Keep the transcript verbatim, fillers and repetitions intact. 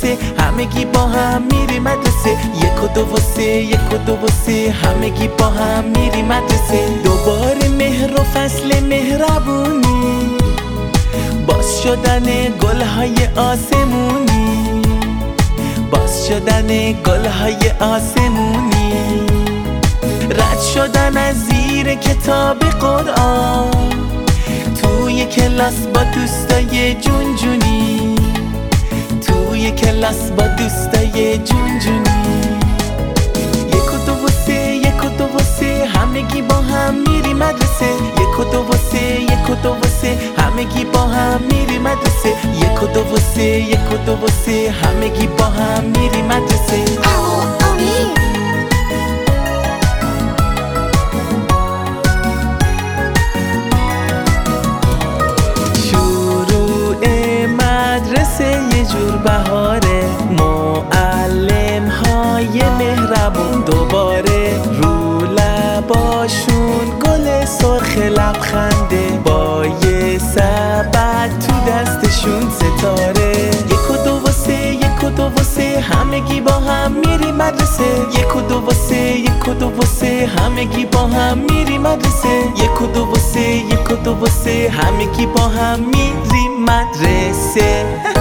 مدرسه، همگی با هم میری مدرسه. یک و دو و سه، یک و دو و سه، همگی با هم میری مدرسه. دوباره مهر و فصل مهربونی، باز شدن گلهای آسمونی، باز شدن گلهای آسمونی، رد شدن از زیر کتاب قرآن، توی کلاس با دوستای جون جونی، توی کلاس با دوستای جون جونی. یک و دو و سه، یک و دو و سه، همگی با هم میری مدرسه. یک و دو و سه، یک و دو و سه، همگی با هم میری مدرسه. یک و دو و سه، یک و دو و سه، همگی با هم میری مدرسه. یه جور بهاره، معلم های مهربون دوباره، رو لباشون گل سرخ لبخنده، با یه سبد تو دستشون ستاره. یک و دو و سه، یک و دو و سه، همگی با هم میری مدرسه. یک و دو و سه، یک و دو و سه، همگی با هم میری مدرسه. یک و دو و سه، یک و دو و سه، همگی با هم میری مدرسه.